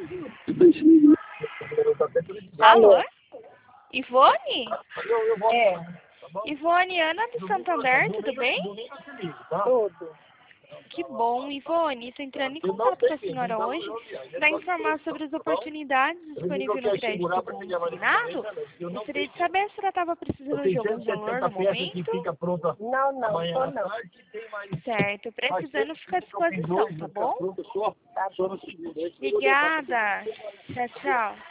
Alô? Ivone? É, Ivone, Ana do Santander, tudo bem? tudo. Que bom, Ivone. Estou entrando em contato com a senhora hoje para informar sobre as oportunidades disponíveis no crédito consignado. Gostaria de saber se ela estava precisando de algum valor no momento. Não, tô não. Certo, precisando fica à disposição, tá bom? Tá bom. Obrigada. Tchau, tchau.